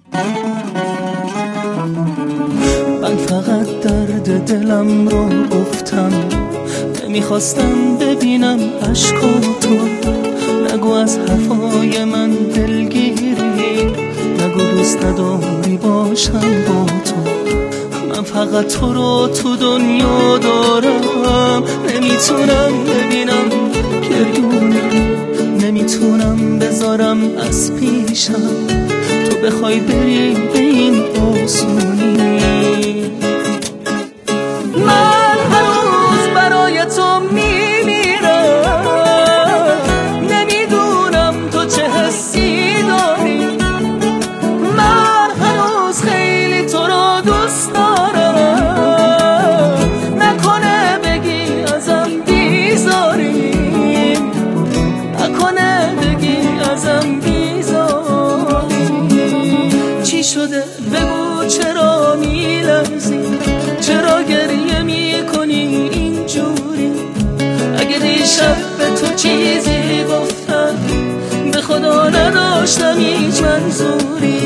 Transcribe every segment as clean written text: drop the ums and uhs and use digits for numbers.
من فقط درد دلم رو گفتم، نمیخواستم ببینم عشقاتو. نگو از حرفای من دلگیری، نگو دوست نداری باشم با تو. من فقط تو رو تو دنیا دارم، نمیتونم ببینم گریونم، نمیتونم بذارم از پیشم تو بخوای بری به این آسونی. من هنوز برای تو میمیرم، نمیدونم تو چه حسی داری. من هنوز خیلی تو رو دوست دارم، نکنه بگی ازم بیزاری، نکنه بگی ازم بیزاری. چی شده بگو، چرا میلرزی، چرا گریه میکنی اینجوری؟ اگه دیشب به تو چیزی گفتم، به خدا نداشتم هیچ منظوری.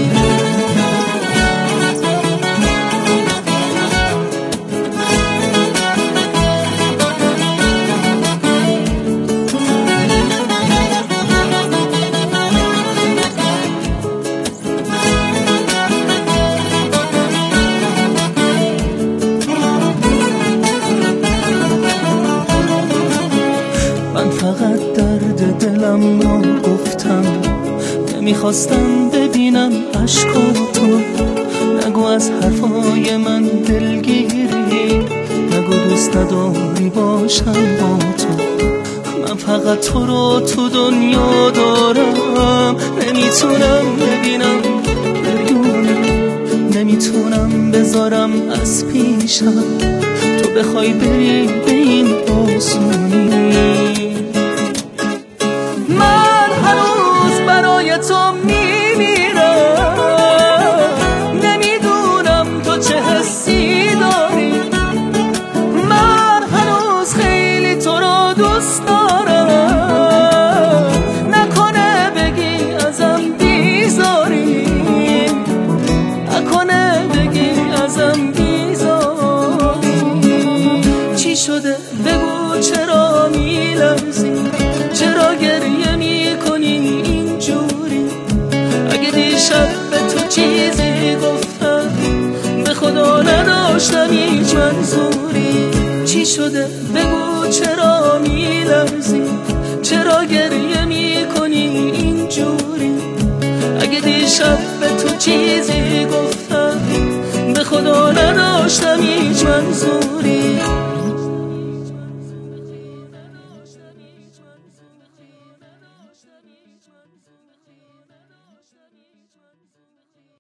من فقط درد دلم رو گفتم، نمیخواستم ببینم عشقاتو. نگو از حرفای من دلگیری، نگو دوست نداری باشم با تو. من فقط تو رو تو دنیا دارم، نمیتونم ببینم گریونم، نمیتونم بذارم از پیشم تو بخوای بری به این آسونی. من هنوز برای تو میمیرم، نمیدونم تو چه حسی داری. من هنوز خیلی تو رو دوست دارم، نکنه بگی ازم بیزاری، نکنه بگی ازم بیزاری. چی شده بگو، چرا میلرزی، چرا گریه میکنی اینجوری؟ اگه دیشب به تو چیزی گفتم، به خدا نداشتم هیچ منظوری. چی شده بگو، چرا میلرزی، چرا گریه میکنی اینجوری؟ اگه دیشب به تو چیزی گفتم، به خدا نداشتم هیچ منظوری.